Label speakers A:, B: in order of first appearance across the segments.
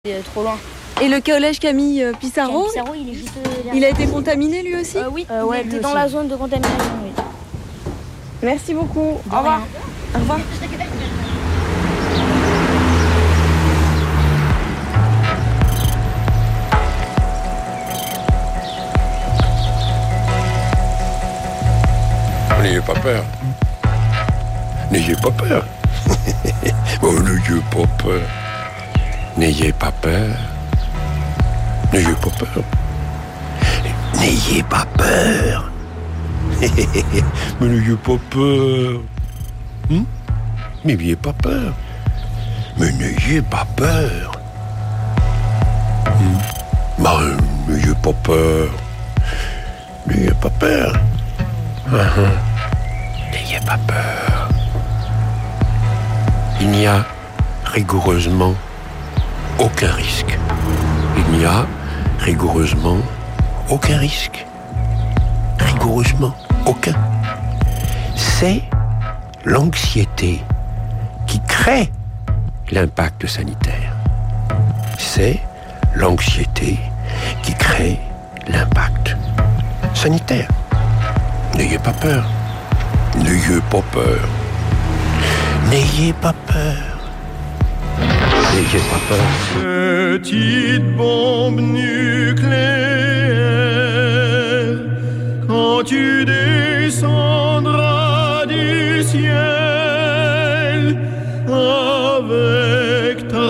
A: C'est trop loin.
B: Et le collège Camille Pissarro,
A: Il est juste
B: il a été contaminé lui aussi
A: Oui, il était dans la zone de contamination, oui.
B: Merci beaucoup. Au revoir. Au revoir.
C: N'ayez pas peur. N'ayez pas peur. Oh, n'ayez pas peur. N'ayez pas peur. N'ayez pas peur. N'ayez pas peur. Mais n'ayez pas peur. Mais n'ayez pas peur. Mais n'ayez pas peur. N'ayez pas peur. N'ayez pas peur. N'ayez pas peur. Il n'y a rigoureusement aucun risque. Il n'y a rigoureusement aucun risque. Rigoureusement aucun. C'est l'anxiété qui crée l'impact sanitaire. C'est l'anxiété qui crée l'impact sanitaire. N'ayez pas peur. N'ayez pas peur. N'ayez pas peur. N'ayez pas peur.
D: Petite bombe nucléaire, quand tu descendras du ciel avec ta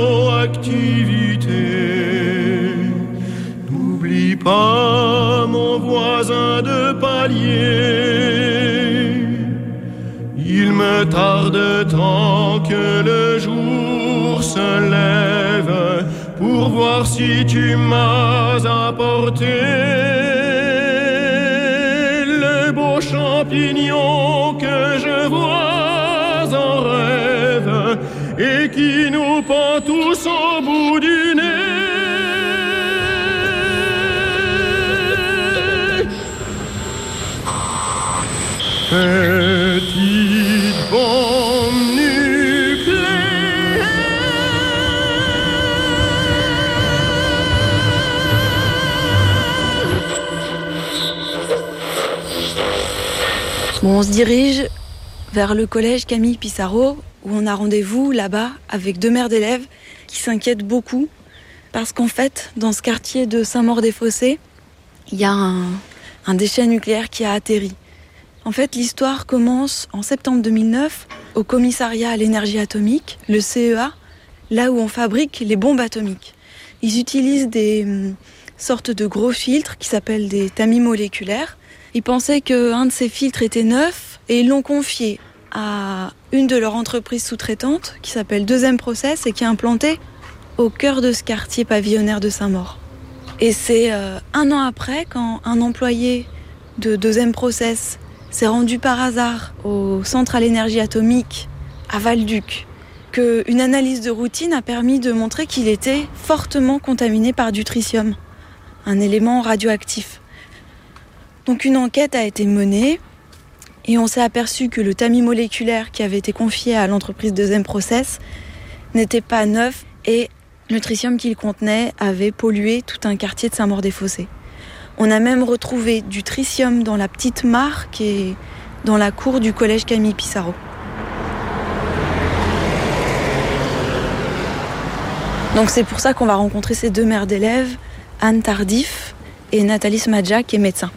D: radioactivité, n'oublie pas mon voisin de palier. Il me tarde tant que le jour se lève pour voir si tu m'as apporté le beau champignon que je vois en rêve et qui nous pend tous au bout du nez. Petite bombe nucléaire.
B: Bon, on se dirige vers le collège Camille Pissarro, où on a rendez-vous là-bas avec 2 mères d'élèves qui s'inquiètent beaucoup parce qu'en fait, dans ce quartier de Saint-Maur-des-Fossés, il y a un déchet nucléaire qui a atterri. En fait, l'histoire commence en septembre 2009 au commissariat à l'énergie atomique, le CEA, là où on fabrique les bombes atomiques. Ils utilisent des sortes de gros filtres qui s'appellent des tamis moléculaires. Ils pensaient qu'un de ces filtres était neuf et ils l'ont confié à une de leurs entreprises sous-traitantes qui s'appelle 2M Process et qui est implantée au cœur de ce quartier pavillonnaire de Saint-Maur. Et c'est 1 an après, quand un employé de 2M Process s'est rendu par hasard au centre à l'énergie atomique à Val-Duc, qu'une analyse de routine a permis de montrer qu'il était fortement contaminé par du tritium, un élément radioactif. Donc une enquête a été menée et on s'est aperçu que le tamis moléculaire qui avait été confié à l'entreprise 2M Process n'était pas neuf et le tritium qu'il contenait avait pollué tout un quartier de Saint-Maur-des-Fossés. On a même retrouvé du tritium dans la petite mare qui est dans la cour du collège Camille Pissarro. Donc c'est pour ça qu'on va rencontrer ces 2 mères d'élèves, Anne Tardif et Nathalie Smadja, qui est médecin.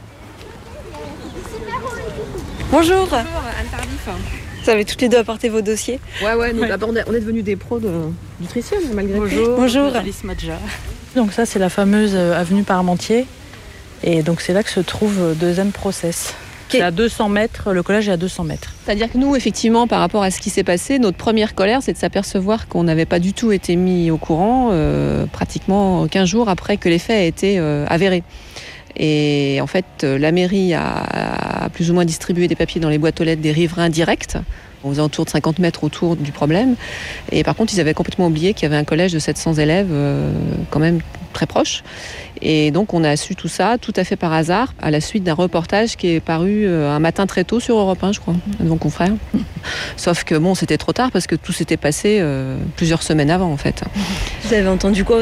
B: Bonjour.
E: Bonjour, Anne Tardif.
B: Vous avez toutes les deux apporté vos dossiers.
E: Ouais, nous, d'abord, on est devenus des pros du tritium, malgré tout.
B: Bonjour.
F: Nathalie Smadja. Donc ça, c'est la fameuse avenue Parmentier. Et donc c'est là que se trouve 2M Process. C'est à 200 mètres, le collège est à 200 mètres.
E: C'est-à-dire que nous, effectivement, par rapport à ce qui s'est passé, notre première colère, c'est de s'apercevoir qu'on n'avait pas du tout été mis au courant pratiquement 15 jours après que les faits aient été avérés. Et en fait, la mairie a plus ou moins distribué des papiers dans les boîtes aux lettres des riverains directs, aux alentours de 50 mètres autour du problème. Et par contre, ils avaient complètement oublié qu'il y avait un collège de 700 élèves quand même très proches. Et donc on a su tout ça tout à fait par hasard, à la suite d'un reportage qui est paru un matin très tôt sur Europe 1, je crois, de mon confrère. Sauf que bon, c'était trop tard parce que tout s'était passé plusieurs semaines avant, en fait.
B: Vous avez entendu quoi